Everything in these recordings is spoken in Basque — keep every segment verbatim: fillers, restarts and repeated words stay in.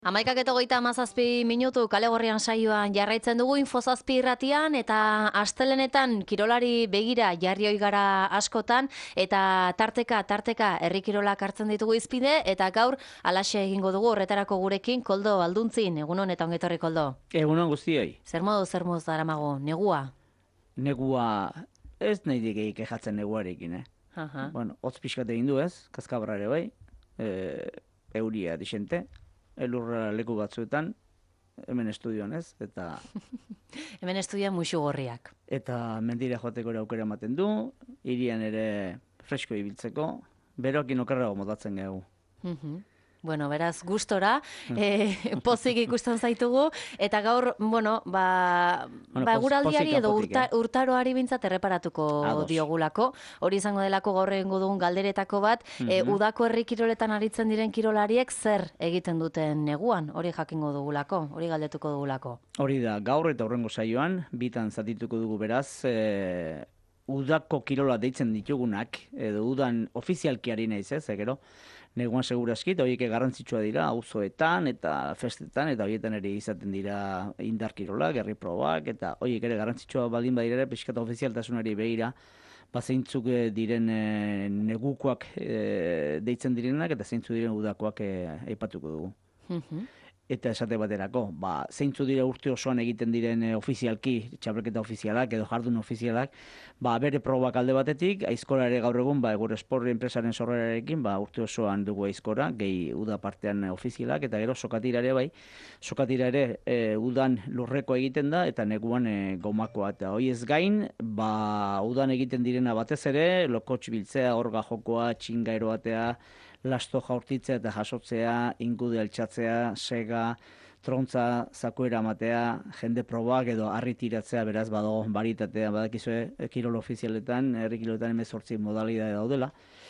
Amaikak eta hogeita hamazazpi minutu kale gorrian saioan jarraitzen dugu Infozazpi irratian eta astelenetan kirolari begira jarri ohi gara askotan eta tarteka tarteka herri kirolak hartzen ditugu izpide eta gaur alaxe egingo dugu horretarako gurekin Koldo Alduntzin. Egunon eta ongetorri Koldo. Egunon guztioi. Zer modu zer modu daramago negua? Negua ez nahi digei kejatzen neguarekin, eh? Aha. Bueno, hotz pixkat egin du ez, kaskabarra ere bai, e, euria dixente. Elurra leku batzuetan, hemen estudioan ez, eta... hemen estudioan muixu gorriak. Eta mendira joateko ere aukera ematen du, hirian ere fresko ibiltzeko, beroakin okerrago modatzen gehu. Mhm. Bueno, beraz, gustora, eh, pozik ikusten zaitugu, eta gaur, bueno, ba, Bueno, ba poz- eguraldiari pozik edo kanpotik, urta, eh? urtaroari bintzat erreparatuko Ados. diogulako. Hori izango delako gaur egingo dugun galderetako bat, eh, Mhm. udako herri kiroletan aritzen diren kirolariek zer egiten duten neguan, hori jakingo dugulako, hori galdetuko dugulako. Hori da, gaur eta horrengo saioan, bitan zatituko dugu beraz, e, udako kirola deitzen ditugunak, edo udan ofizialki ari naiz ez, gero, neguan seguraski, eta horiek garrantzitsua dira, auzoetan eta festetan, eta horietan ere izaten dira indar kirolak, herri probak, eta horiek ere garrantzitsua baldin badira ere, pixkata ofizialtasunari begira, bazeintzuk eh, diren eh, negukoak eh, deitzen direnak, eta zeintzu diren udakoak eh, aipatuko dugu. Mhm. Eta esate baterako, ba, zeintzu dira urte osoan egiten diren e, ofizialki, txapelketa ofizialak edo jardun ofizialak, ba, bere probak alde batetik, aizkora ere gaur egun, ba, Egur Sport enpresaren sorrerarekin, ba, urte osoan dugu aizkora, gehi uda partean e, ofizialak, eta gero sokatira ere bai, sokatira ere e, udan lurreko egiten da, eta neguan e, gomakoa, eta hoi ez gain, ba, udan egiten direna batez ere, lokotx biltzea, orga jokoa, txinga eroatea, lasto jaurtitzea eta jasotzea, ingude altxatzea, sega, trontza zakuera matea, jende probak edo harri tiratzea, beraz badago baritatea, badakizue kirol ofizialetan, herri kiroletan hemezortzi modalidade daudela.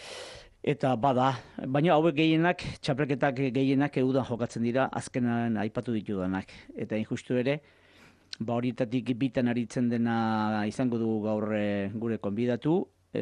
Eta bada, baina hauek gehienak, txapelketak gehienak eudan jokatzen dira, azkenan aipatu ditudanak. Eta injustu ere, ba horietatik bitan aritzen dena izango dugu gaur eh, gure konbidatu,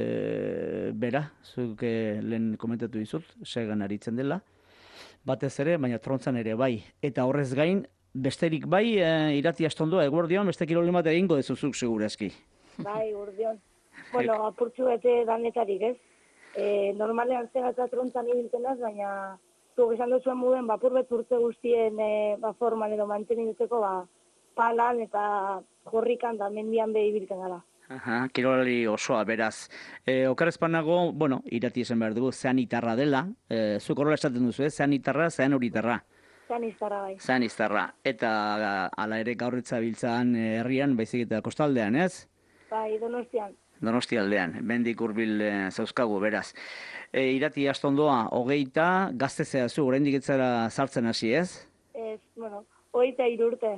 E, bera, zuk e, lehen komentatu dizut, segan aritzen dela, batez ere, baina trontzan ere bai. Eta horrez gain, besterik bai, e, irati astondoa, eguerdion, beste kirolen bat egingo dezuzuk segurazki. Bai, urdion. Bueno, apurtxu bete danetarik, ez? E, normalean zega eta trontzan ibiltzen az, baina zuk esan duzuen muden, bapur bet urte guztien e, ba, forman edo mantenitzeko ba, palan eta jorrikan da mendian be ibiltzen gara. Aha, kirolari osoa, beraz. E, okarrezpan nago, bueno, irati esan behar dugu, zean itarra dela, e, zuk horrela esaten duzu, eh? Zean itarra, zean horitarra. Zean iztarra bai. Zean iztarra. Eta ala ere gaurritza biltzan eh, herrian, baizik eta kostaldean, ez? Bai, Donostian. Donosti aldean, bendik hurbil e, zauzkagu, beraz. E, irati astondoa, hogeita, gaztezea zu, oraindik ez zara sartzen hasi, ez? Ez, bueno, hogeita hiru urte.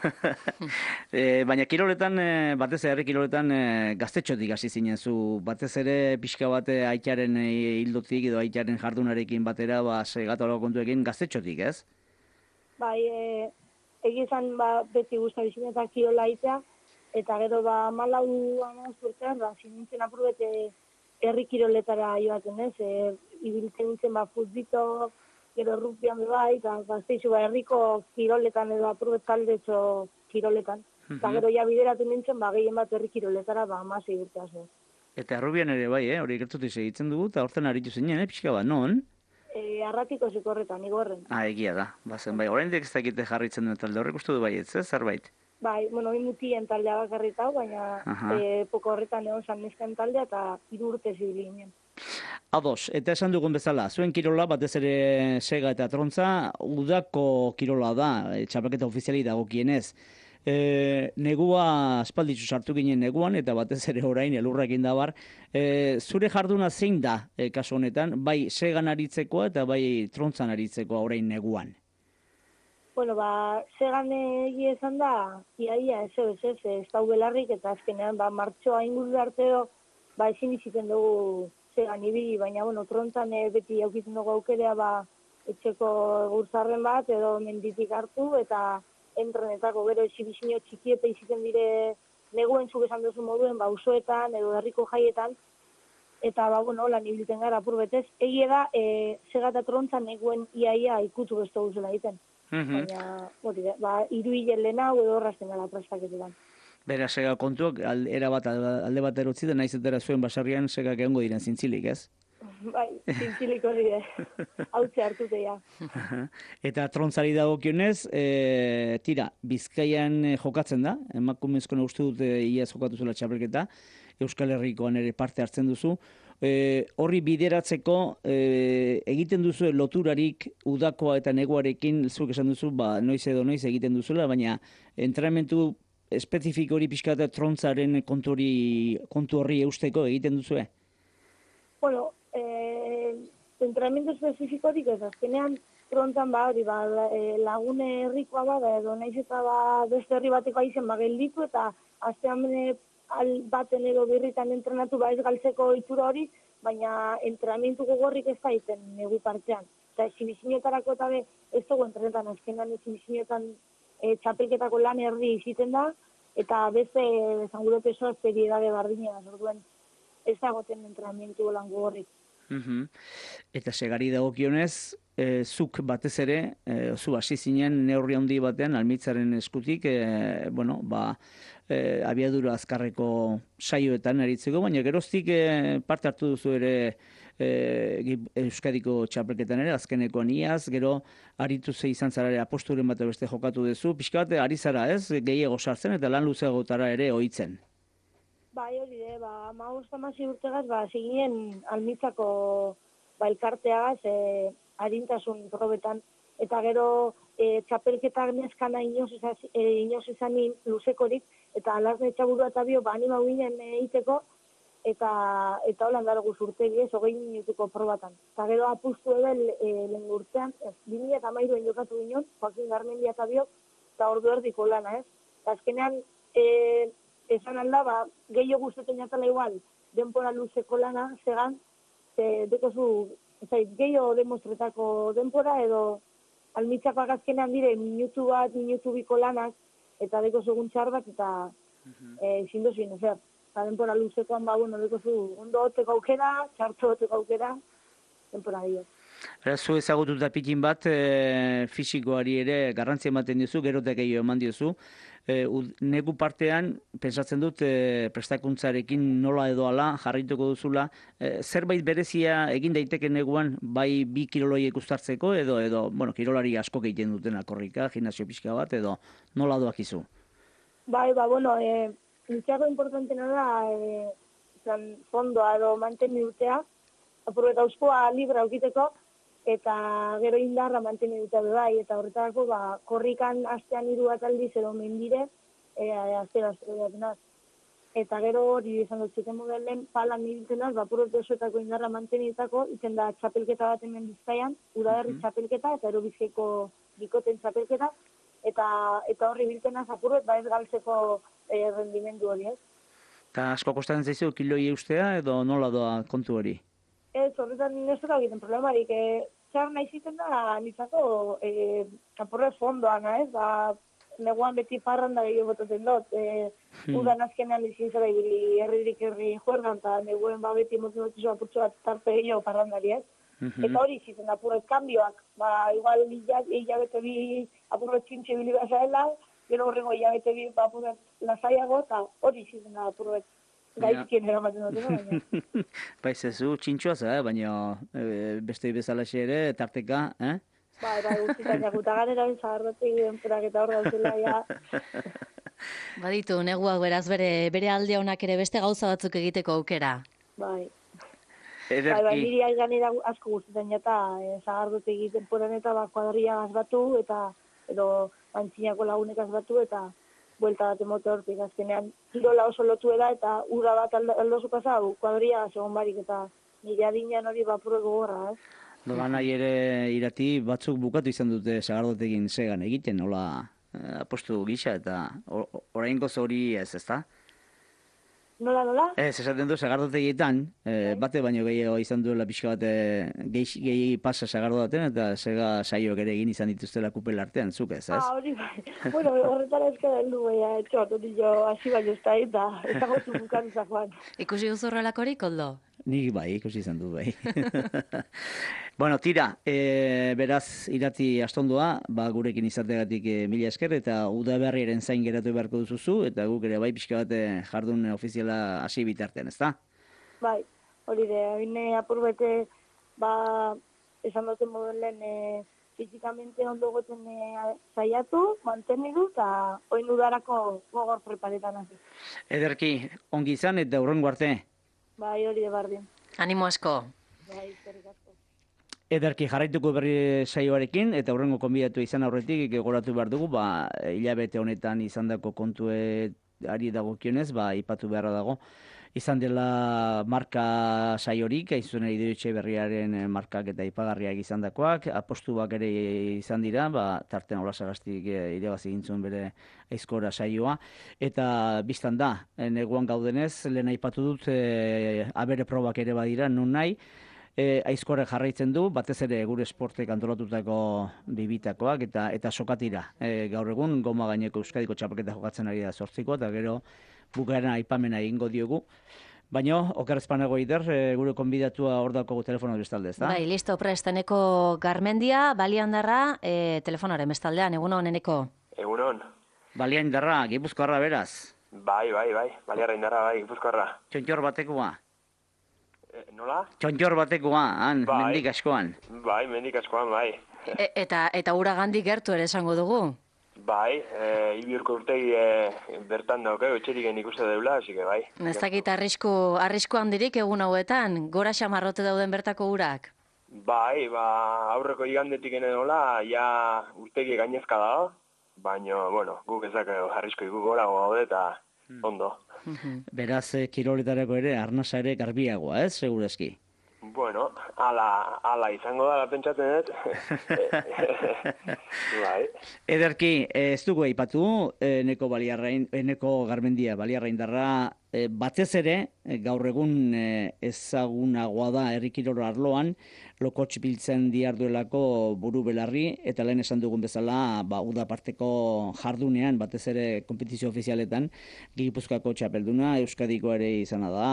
e, baina kiroletan, e, batez ere kiroletan e, gaztetxotik hasi zinen zu, batez ere pixka bate aitaren e, hildotik edo aitaren jardunarekin batera, ba, segatolo kontuekin gaztetxotik, ez? Bai, e, egizan ba, beti guzta bizin eta kirola itea, eta gero ba malau amabost urtean, ba, sinintzen apur bete herri kiroletara joaten ez, e, ibiltzen nintzen ba futbito, gero rugbian be bai, eta gazteizu ba herriko kiroletan edo apur bet taldetxo kiroletan. Eta gero ja bideratu nintzen, ba gehien bat herri kiroletara, ba amasei urte asko. Eta errubian ere bai, eh? Hori gertutik segitzen dugu, eta horten aritu zinen, eh? Pixka bat, non? E, arratiko zikorretan, igorren. Ah, egia da, bazen bai, oraindik ez dakite jarritzen duen talde horrek uste du bai, ez, zerbait? Bai, bueno, hori mutien taldea bakarrik hau, baina Aha. e, epoko horretan egon zan nesken taldea eta hiru urte zibili ginen. Ados, eta esan dugun bezala, zuen kirola, batez ere sega eta trontza, udako kirola da, e, txapelketa ofiziali dagokienez. E, negua aspalditzu sartu ginen neguan, eta batez ere orain elurrekin dabar. E, zure jarduna zein da, e, kasu honetan, bai segan aritzekoa eta bai trontzan aritzekoa orain neguan? Bueno, ba, segan egia esan da, iaia, ez ez ez, ez dau belarrik, eta azkenean, ba, martxoa inguru arteo, ba, ezin iziten dugu segan ibili, baina, bueno, trontzan eh, beti aukitzen dugu aukerea, ba, etxeko gurzarren bat, edo menditik hartu, eta entrenetako gero exibizio txiki eta iziten dire neguen zuk esan duzu moduen, ba, usoetan, edo herriko jaietan, eta, ba, bueno, lan ibiltzen gara apur betez. Egia da, e, sega eta trontzan neguen iaia ikutu bestu guzela egiten. baina, hori da, ba, hiru hilen lehena edo horrazten gara prestaketetan. Beraz, sega kontuak era bat alde bat erotzi da, naiz etera zuen basarrian segak egongo diren zintzilik, ez? Bai, zintzilik hori de, hautze hartutea. Eta trontzari dagokionez, e, tira, Bizkaian jokatzen da, emakumezkoen uste dut iaz jokatu zuela txapelketa, Euskal Herrikoan ere parte hartzen duzu. E, horri bideratzeko e, egiten duzu loturarik udakoa eta neguarekin, zuk esan duzu, ba, noiz edo noiz egiten duzula, baina entrenamentu espezifiko hori pixka eta trontzaren kontu hori, kontu horri eusteko egiten duzue? Bueno, eh, entrenamiento espezifikorik ez, azkenean trontzan ba, hori, ba, lagune herrikoa bada, edo naiz eta ba, beste herri bateko aizen ba, gelditu, eta astean baten edo birritan entrenatu ba, ez galtzeko itura hori, baina entrenamentu gogorrik ez da iten negu partean. Eta exibizioetarako eta be, ez dugu entrenetan, azkenean exibizioetan E, txapelketako lan erdi iziten da, eta beste zanguro peso esperiedade bardina, orduen ez dagoten entrenamientu lan gogorrik. Uh-huh. Eta segari dagokionez, e, zuk batez ere, e, zu hasi zinen neurri handi batean, almitzaren eskutik, e, bueno, ba, e, abiadura azkarreko saioetan aritzeko, baina geroztik e, parte hartu duzu ere e, Euskadiko txapelketan ere, azkenekoan iaz, gero aritu ze izan zara ere aposturen bat beste jokatu duzu, pixka bat ari zara ez, gehiago sartzen eta lan luzeagotara ere ohitzen. Bai, hori de, ba, hamabost hamazi urtegaz, ba, ziginen almitzako ba, elkarteagaz, e, harintasun probetan, eta gero e, txapelketak neskana inoz izan, e, inoz izan luzekorik, eta alazne txaburua eta bio, ba, anima ginen egiteko, eta eta holan dago urtegi ez, hogei minutuko probatan. Eta gero apustu ebel e, lehen urtean, ez, bi mila hamairuan jokatu ginen, Joaquin Garmendia eta biok, eta ordu erdiko lana, ez. Eta azkenean, e, esan alda, ba, gehiago guztetan jatala igual, denpora luzeko lana, zegan, ze, dekozu, zait, gehiago demostretako denpora, edo almitzako agazkenean dire, minutu bat, minutu biko lanak, eta dekozu guntxar bat, eta e, zindozien, ezer. Eta denpora luzekoan, ba, bueno, dekozu, ondo hoteko aukera, txarto hoteko aukera, denpora dio. Beraz, zu ezagututa pitin bat, e, fisikoari ere garrantzia ematen diozu, gerotek egio eman diozu. E, negu partean, pensatzen dut, e, prestakuntzarekin nola edo ala jarrituko duzula, e, zerbait berezia egin daiteke neguan, bai bi kiroloiek uztartzeko, edo, edo, bueno, kirolari asko egiten duten korrika, gimnasio pixka bat, edo nola doakizu? Bai, ba, bueno, e, Nitxako importantena da, e, zan, fondoa edo manteni urtea, apurreta euskoa libra aukiteko, eta gero indarra manteni dute bai, eta horretarako, ba, korrikan astean hiru bat aldiz edo mendire, e, aztera, aztera, eta gero hori izan dut zuten modelen, palan ibiltenaz, ba, apurreta euskoetako indarra manteni ditako, izen da txapelketa bat hemen Bizkaian, udaberri txapelketa, eta ero bizkaiko bikoten txapelketa, eta, eta horri ibiltenaz apurret, ba, ez galtzeko E, rendimendu hori, ez? Eta asko kostatzen zaizu kiloi eustea edo nola doa kontu hori? Ez, horretan ez dut egiten problemarik. E, txar nahi ziten da, nitzako, e, apurre fondoan, ez? Ba, neguan beti parranda gehiago botatzen dut. E, hmm. Udan azkenean izin zara ibili herririk herri juergan, eta neguen ba, beti motzen dut izo apurtxo bat tarte gehiago parrandari, ez? Mm-hmm. Eta hori ziten apurret kambioak. Ba, igual hilabete bi apurret txintxe bili bazaela, gero horrengo hilabete bi apurret lasaiago, eta hori ziren da apurret gaizkien eramaten dut, baina. Baiz ezu, txintxoa za, baina e, beste bezalaxe ere, tarteka, eh? Ba, era guztietan jakuta ganera, zaharrotik denporak eta hor dauzela, ja. Baditu, neguak beraz bere, bere alde honak ere beste gauza batzuk egiteko aukera. Bai. Ederki. Bai, bai, niri ganera asko guztietan jata, e, zaharrotik denporan eta ba, kuadria gazbatu, eta edo antzinako lagunek gazbatu, eta buelta bat emote hortik, azkenean kirola oso lotu eda, eta ura bat aldo zu pasau, kuadria segon barik, eta nire adinean hori bapurreko gorra, ez? Nola nahi ere irati batzuk bukatu izan dute Sagardotegin segan egiten, nola apostu gisa, eta orain goz hori ez, ezta? Nola, nola? Ez, esaten du Sagardotegietan, e, bate baino gehiago izan duela pixka bat gehi, gehi pasa Sagardotaten, eta sega saioak ere egin izan dituztela kupel artean, zuk ez, ez? Ah, hori bai. Bueno, horretara ezkera heldu baina, etxot, hori jo, hasi baino ez da, eta ez dago zubukan izakoan. Ikusi duzu horrelakorik, Koldo? Nik bai, ikusi izan du bai. Bueno, tira, e, beraz irati astondua, ba, gurekin izategatik e, mila esker, eta udaberriaren zain geratu beharko duzuzu, eta guk ere bai pixka bat e, jardun ofiziala hasi bitartean, ezta? Bai, hori de, hine apur bete, ba, esan duten moduen lehen, e, fizikamente ondo goten e, saiatu, mantenidu, eta oin udarako gogor preparetan hasi. Ederki, ongi izan eta hurrengo arte. Bai, hori de bardin. Animo asko. Bai, eskerrik asko. Ederki jarraituko berri saioarekin, eta hurrengo konbidatu izan aurretik gogoratu behar dugu, ba, hilabete honetan izandako kontuari dagokionez, ba, ipatu beharra dago. Izan dela marka saiorik, haizuen Idoitxe berriaren markak eta ipagarriak izandakoak, apostuak ere izan dira, ba, tarten Olasagastik irabazi gintzuen bere aizkora saioa, eta biztan da, neguan gaudenez, lehen aipatu dut, e, abere probak ere badira, nun nahi, E, aizkore jarraitzen du, batez ere gure esportek antolatutako bibitakoak eta eta sokatira. E, gaur egun, goma gaineko Euskadiko txapelketa jokatzen ari da zortziko, eta gero bukaeran aipamena egingo diogu. Baina, okerrezpanago ider, e, gure konbidatua hor daukagu telefono bestalde, ezta? Bai, listo, prest, eneko Garmendia, baliandarra, e, telefonaren bestaldean, egunon, eneko. Egunon. Baliandarra, Gipuzkoarra beraz. Bai, bai, bai, baliarra indarra, bai, Gipuzkoarra. Txontxor batekoa. E, nola? Txontxor batekoa, han, bai. mendik askoan. Bai, mendik askoan, bai. E, eta eta uragandik gertu ere esango dugu. Bai, e, Ibiurko urtegi e, bertan dauke, etxeriken ikuste deula, hasi que bai. Ez dakit arrisku, arrisku handirik egun hauetan, gora xamarrote dauden bertako urak. Bai, ba, aurreko igandetik nola, ja urtegi gainezka da, baina, bueno, guk ezak arrisko iku gora gaude eta ondo. Beraz, eh, kiroletarako ere, arnasa ere garbiagoa, ez, segurezki? Bueno, ala, ala izango da, pentsatzen dut. Bai. Ederki, eh, ez dugu aipatu, eh, eneko baliarrain, eneko Garmendia baliarraindarra, eh, batez ere, eh, gaur egun eh, ezagunagoa da herri kirol arloan, lokotx biltzen diarduelako buru belarri, eta lehen esan dugun bezala, ba, uda parteko jardunean, batez ere konpetizio ofizialetan, Gipuzkoako txapelduna, Euskadiko ere izana da,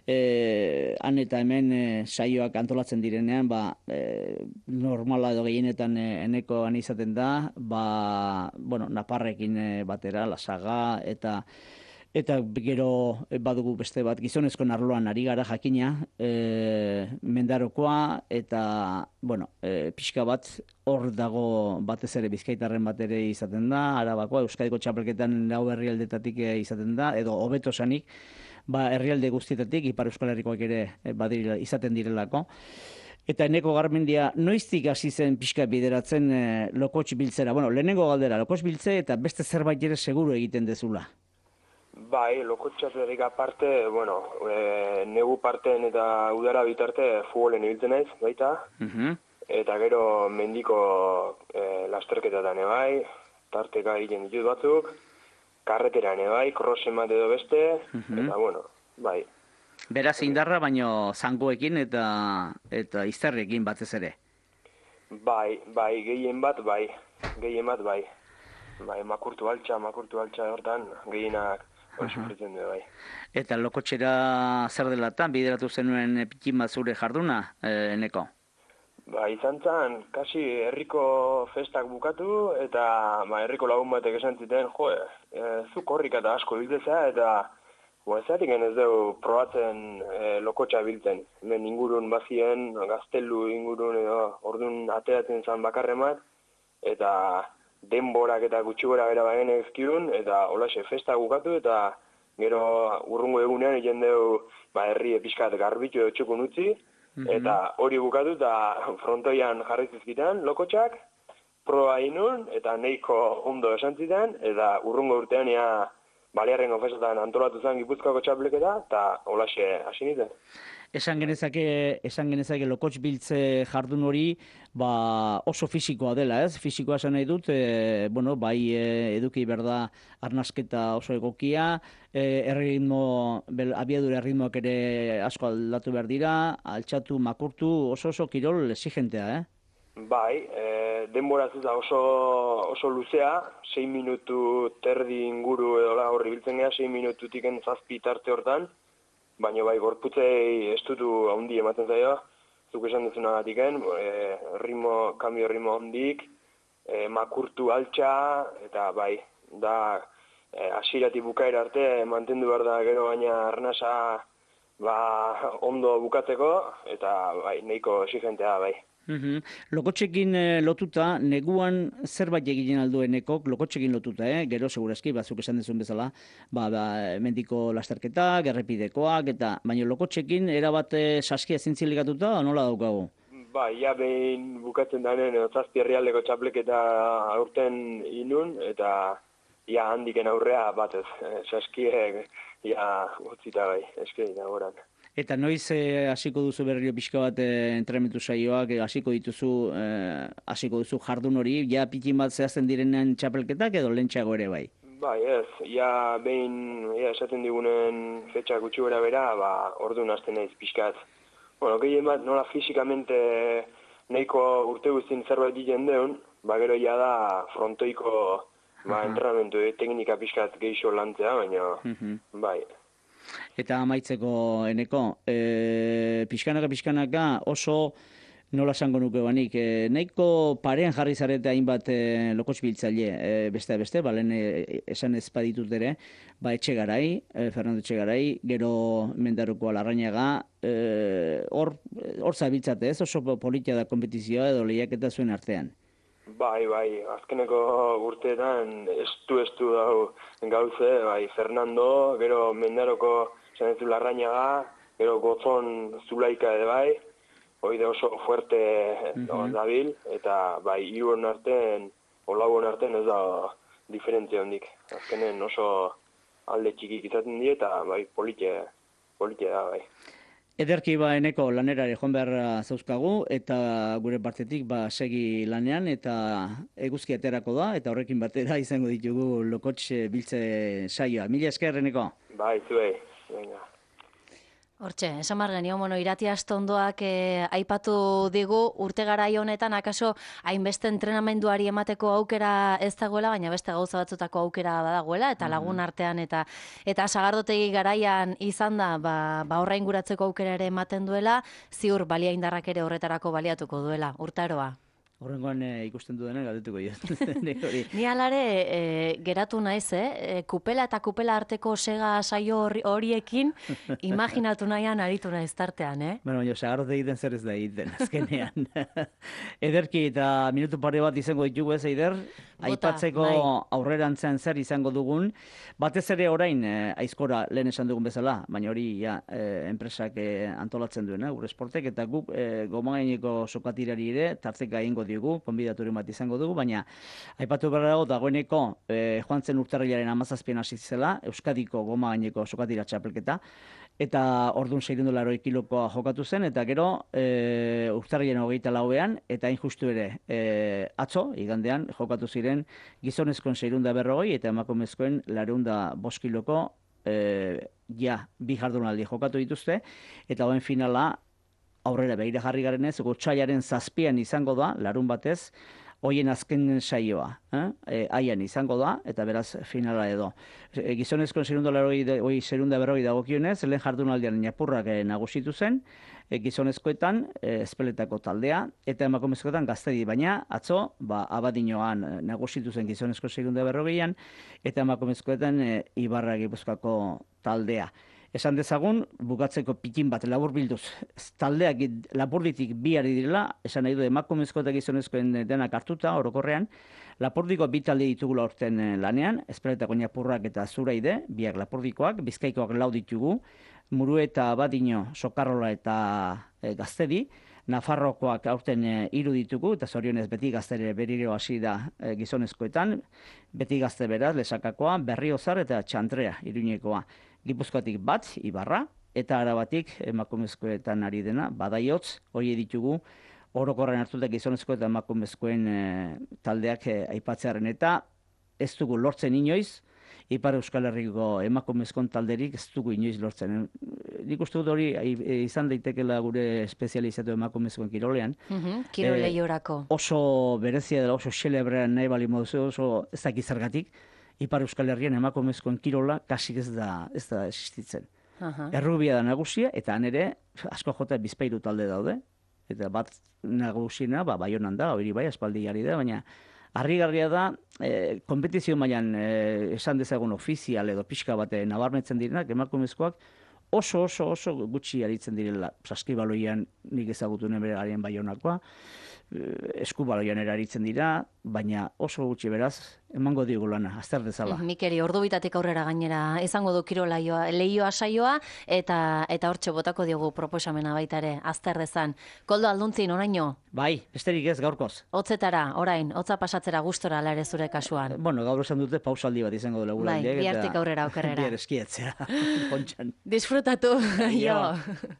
e, han eta hemen e, saioak antolatzen direnean, ba, e, normala edo gehienetan e, enekoan izaten da, ba, bueno, naparrekin e, batera, lasaga, eta Eta gero badugu beste bat gizonezko arloan ari gara jakina, e, mendarokoa, eta, bueno, e, pixka bat hor dago batez ere Bizkaitarren bat ere izaten da, Arabakoa, Euskadiko txapelketan lau herrialdetatik izaten da, edo hobeto sanik, ba, herrialde guztietatik, Ipar Euskal Herrikoak ere badirela, izaten direlako. Eta eneko Garmendia noiztik hasi zen pixka bideratzen e, lokotx biltzera. Bueno, lehenengo galdera, lokotx biltze eta beste zerbait ere seguru egiten dezula. Bai, lokotxaterik aparte, bueno, e, negu parten eta udara bitarte futbolen ibiltzen naiz, baita. Uh-huh. Eta gero mendiko e, lasterketetan ebai, tarteka egiten ditut batzuk, karreteran ebai, crossen bat edo beste, uh-huh. Eta bueno, bai. Beraz indarra, baino zangoekin eta eta izterrekin batez ere. Bai, bai, gehien bat, bai, gehien bat, bai. Bai, makurtu altxa, makurtu altxa hortan, gehienak hori sufritzen du, bai. Eta lokotxera zer delatan, bideratu zenuen pikin bat zure jarduna, e, eneko? Ba, izan zen, kasi herriko festak bukatu, eta ba, herriko lagun batek esan ziten, jo, e, zu korrik eta asko biltzea, eta bo, ez zatik ez dugu probatzen e, lokotxa biltzen. Hemen ingurun bazien, gaztelu ingurun edo orduan ateratzen zen bakarremat, eta denborak eta gutxi gora bera bagen ezkiun, eta holaxe festa bukatu, eta gero urrungo egunean egin dugu ba, herri epizkat garbitu edo txukun utzi, eta hori bukatu, eta frontoian jarritzizkitan lokotxak, proba inun, eta nahiko ondo esan zidan, eta urrungo urtean ea Balearren konfesotan antolatu zen Gipuzkoako txapelketa, eta holaxe hasi nintzen. Esan genezake, esan genezake lokotx biltze jardun hori ba, oso fisikoa dela, ez? Fisikoa esan nahi dut, e, bueno, bai e, eduki berda arnasketa oso egokia, e, erritmo, bel, abiadura erritmoak ere asko aldatu behar dira, altxatu, makurtu, oso oso kirol exigentea, eh? Bai, e, denbora da oso, oso luzea, sei minutu terdi inguru edo la horri biltzen gara, sei minututik zazpi tarte hortan, baina bai gorputzei estutu handi ematen zaio, zuk esan duzunagatiken, e, ritmo, kambio ritmo handik, e, makurtu altxa, eta bai, da e, hasieratik bukaera arte mantendu behar da gero baina arnasa ba, ondo bukatzeko, eta bai, nahiko exigentea bai. Uhum. Lokotxekin eh, lotuta, neguan zerbait egiten alduenekok, lokotxekin lotuta, eh? Gero segurazki, batzuk esan dezun bezala, ba, ba, mendiko lasterketak, errepidekoak, eta baina lokotxekin erabat eh, saskia zintzilikatuta, nola daukagu? Ba, ja behin bukatzen danen, zazpi herrialdeko txapleketa aurten inun, eta ja handiken aurrea batez, eh, saskiek ja utzita bai, eske nagoran. Eta noiz eh, hasiko duzu berriro pixka bat eh, entrenamentu saioak, eh, hasiko dituzu, eh, hasiko duzu jardun hori, ja pitin bat zehazten direnen txapelketak edo lentsago ere bai? Bai, ez, ja behin ja, esaten digunen fetxa gutxi gora bera, ba, orduan hasten naiz pixkat. Bueno, gehien bat nola fisikamente nahiko urte guztien zerbait diren deun, ba gero ja da frontoiko ba, entrenamentu e, teknika pixkat geixo lantzea, baina Mhm. bai. Eta amaitzeko eneko, e, pixkanaka pixkanaka oso nola esango nuke banik, e, nahiko parean jarri zarete hainbat e, lokotx biltzaile, e, beste beste, balen e, esan ez baditut ere, ba Etxegarai, e, Fernando Etxegarai, gero Mendaruko Larrañaga, e, hor hor zabiltzate ez, oso politia da kompetizioa edo lehiaketa zuen artean. Bai, bai, azkeneko urteetan estu-estu dau gauze, bai, Fernando, gero Mendaroko zanezu Larrañaga, gero Gozon Zulaika ere bai, hoi da oso fuerte uh-huh. dabil, eta bai, hiruon artean, olauon artean ez da diferentzia hondik. Azkenen oso alde txikik izaten die, eta bai, politia, politia da, bai. Ederki ba eneko lanerare joan behar zauzkagu eta gure partetik ba segi lanean eta eguzki aterako da eta horrekin batera izango ditugu lokotx biltze saioa. Mila esker eneko. Bai, zuei. Venga. Hortxe, esan behar genio, bueno, Irati Astondoak eh, aipatu digu urte garai honetan akaso hainbeste entrenamenduari emateko aukera ez dagoela, baina beste gauza batzutako aukera badagoela, eta lagun artean eta eta sagardotegi garaian izan da, ba, ba horra inguratzeko aukera ere ematen duela, ziur balia indarrak ere horretarako baliatuko duela, urtaroa. Horrengoan e, ikusten du dena galdetuko jo. Ni alare e, geratu naiz, eh? E, kupela eta kupela arteko sega saio hori- horiekin imaginatu nahian aritu naiz tartean, eh? Bueno, jo, sagarrote egiten zer ez da egiten, azkenean. Ederki eta minutu pare bat izango ditugu ez, Eider? Aipatzeko bai. aurrerantzean zer izango dugun. Batez ere orain, eh, aizkora lehen esan dugun bezala, baina hori ja, eh, enpresak eh, antolatzen duena, gure esportek, eta guk eh, gomagaineko sokatirari ere, tarteka egingo diogu, konbidaturen bat izango dugu, baina aipatu behar dago dagoeneko eh, joan zen urtarrilaren hamazazpian hasi zela, Euskadiko gomagaineko sokatira txapelketa, eta orduan seiehun eta kilokoa jokatu zen, eta gero e, urtarriaren hogeita lauean, eta hain justu ere e, atzo, igandean, jokatu ziren gizonezkoen seiehun eta berrogei, eta emakumezkoen laurehun eta bost kiloko e, ja, bi jardunaldi jokatu dituzte, eta hoen finala aurrera begira jarri garenez, otsailaren zazpian izango da, larun batez, hoien azken saioa, eh? E, haian izango da, eta beraz finala edo. E, gizonezkoen zerunda berroi dagokionez, lehen jardunaldian Napurrak e, nagusitu zen, e, gizonezkoetan e, Espeletako taldea, eta emakumezkoetan Gaztedi, baina atzo, ba, Abadinoan e, nagusitu zen gizonezko zerunda berrogeian, eta emakumezkoetan e, Ibarra Gipuzkoako taldea. Esan dezagun, bukatzeko pikin bat laburbilduz, taldeak Lapurditik bi ari direla, esan nahi du emakumezko eta gizonezkoen denak hartuta, orokorrean, Lapurdiko bi talde ditugula orten lanean, Espeletako Napurrak eta Zuraide, biak Lapurdikoak, Bizkaikoak lau ditugu, Murueta, Abadino, Sokarrola eta e, Gaztedi, Nafarrokoak aurten e, hiru ditugu, eta zorionez beti gaztere berriro hasi da e, gizonezkoetan, beti gazte beraz, Lesakakoa, Berriozar eta Txantrea, Iruñekoa. Gipuzkoatik bat, Ibarra, eta Arabatik emakumezkoetan ari dena, Badaiotz, hori ditugu, orokorren hartuta gizonezko eta emakumezkoen e, taldeak e, aipatzearen, eta ez dugu lortzen inoiz, Ipar Euskal Herriko emakumezkon talderik ez dugu inoiz lortzen. Nik uste dut hori e, izan daitekela gure espezializatu emakumezkoen kirolean. Mhm, kirol lehiorako. Oso berezia dela, oso xelebrean nahi bali moduzu, oso ez dakit zergatik, Ipar Euskal Herrian emakumezkoen kirola kasik ez da, ez da existitzen. Aha. Errubia da nagusia, eta han ere asko jota bizpairu talde daude. Eta bat nagusiena, ba, Baionan da, hori bai, aspaldi jarri da, baina harrigarria da, eh, kompetizio mailan eh, esan dezagun ofizial edo pixka bate nabarmentzen direnak, emakumezkoak, oso, oso, oso gutxi aritzen direla. Saskibaloian nik ezagutu nire garen Baionakoa, eskubaloian eraritzen dira, baina oso gutxi beraz, emango digu lana, azter dezala. Mikeri, ordu bitatik aurrera gainera, izango du kirola lehioa saioa, eta eta hortxe botako diogu proposamena baita ere, azter dezan. Koldo Alduntzin, oraino? Bai, besterik ez gaurkoz. Hotzetara, orain, hotza pasatzera gustora ala ere zure kasuan. Bueno, gaur esan dute pausaldi bat izango dela gura. Bai, bihartik aurrera okerrera. Bihar eskiatzea, pontxan. Disfrutatu, jo.